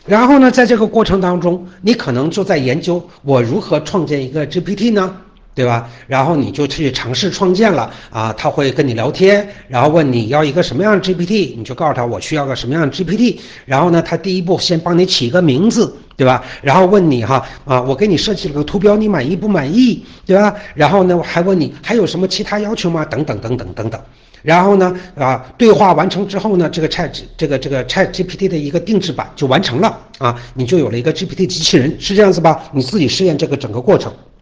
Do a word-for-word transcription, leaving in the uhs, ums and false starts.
然后呢，在这个过程当中，你可能就在研究我如何创建一个 G P T 呢？对吧？然后你就去尝试创建了啊，他会跟你聊天，然后问你要一个什么样的 G P T， 你就告诉他我需要个什么样的 G P T， 然后呢，他第一步先帮你起一个名字，对吧？然后问你哈啊，我给你设计了个图标，你满意不满意，对吧？然后呢，我还问你还有什么其他要求吗？等等等等等等。然后呢，啊，对话完成之后呢，这个 Chat 这个这个 Chat G P T 的一个定制版就完成了啊，你就有了一个 G P T 机器人，是这样子吧？你自己试验这个整个过程。